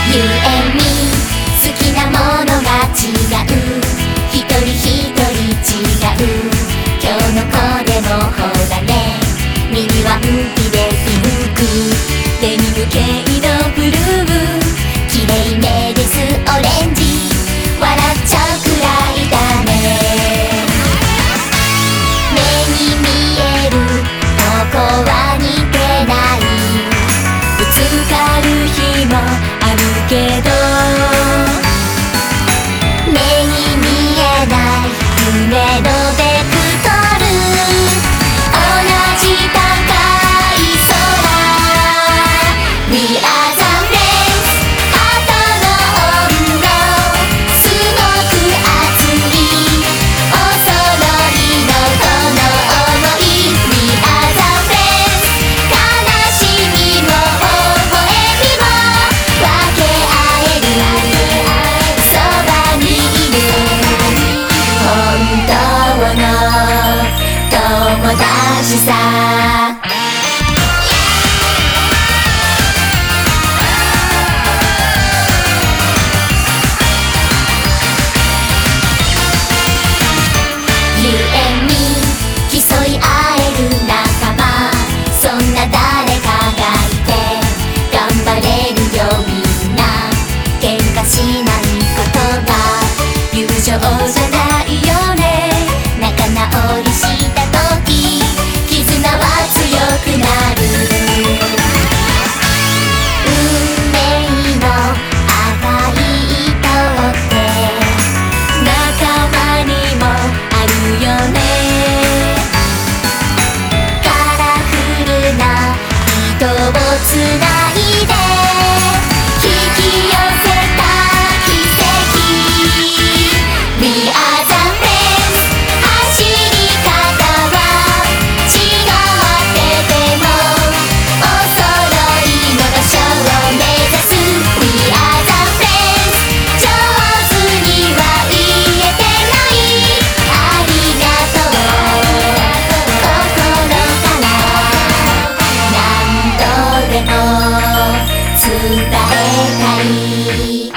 ゆえに好きなものが違う、一人一人違う。今日の子でもほらね、耳はンピでピンク、デニム系のブルー、綺麗めですオレンジ、笑っちゃうくらいだね。目に見えるとこは似てない、ぶつかる日もあるけど、目に見えない夢のベクトル、同じ高い空、 We are the friends、 ハートの温度すごく熱い、お揃いのこの想い。 We are the friends、 悲しみも微笑みも分け合える、そばにいる本当の友達さ。ゆえに競い合える仲間、そんな誰かがいて頑張れるよみんな。喧嘩しないことが友情じゃないよね。仲直りした時絆は強くなる。運命の赤い糸って仲間にもあるよね。カラフルな糸をつないで引き寄せた奇跡。 We are the friends、 走り方は違っててもお揃いの場所を目指す。 We are the friends、 上手には言えてないありがとう、心から何度でも伝えたい。